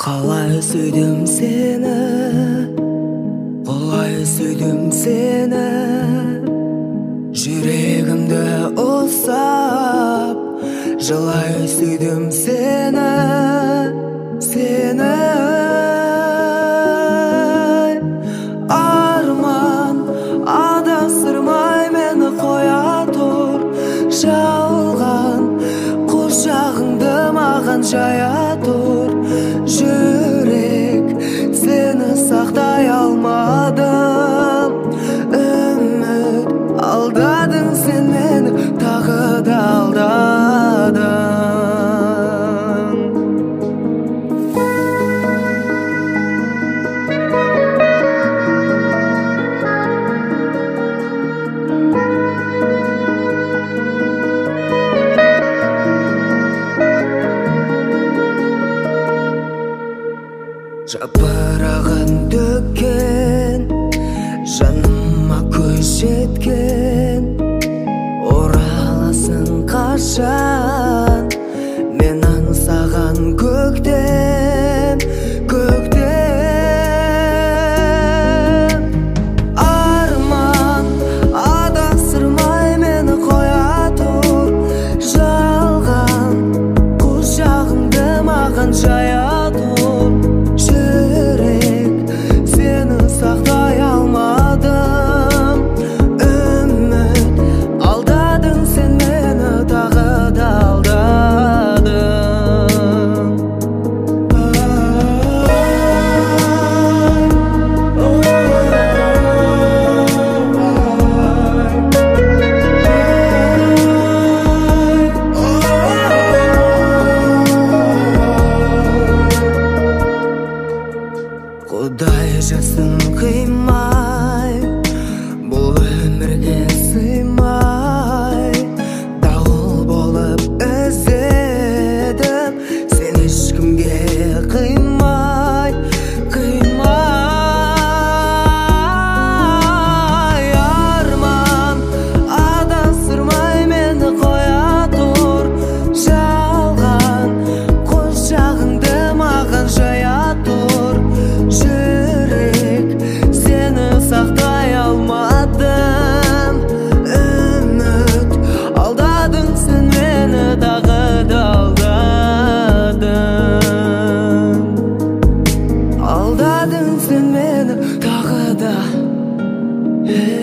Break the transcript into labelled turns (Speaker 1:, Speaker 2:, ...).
Speaker 1: Қалай сүйдім сені, құлай сүйдім сені, жүрегімді ұсап, жылай сүйдім сені, сені. Арман адастырмай мені қоя тұр, жалған құшағыңды маған жая тұр. Жүрек, сені сақтай алмадым, үміт алдадың сен мені, тағы да алдадың. Жапырағын төккен, жаныма көз жеткен, ораласың қашан, мен аңсаған көктем, көктем. Арман адастырмай мені қоя тұр, жалған құшағыңды маған жая тұр. Сақтай алмадым, үміт алдадың сен мені, тағы да алдадың. Құдай жасын қимай, бұл өмірге сыймай, дауыл болып іздедім, сен ешкімге қимай, қимай. Арман адастырмай мені қоя тұр, жалған құшағыңды маған жая тұр. Жүрек, сені сақтай алмадым, үміт алдадың сен мені, тағы да алдадың. Алдадың сен мені, тағы да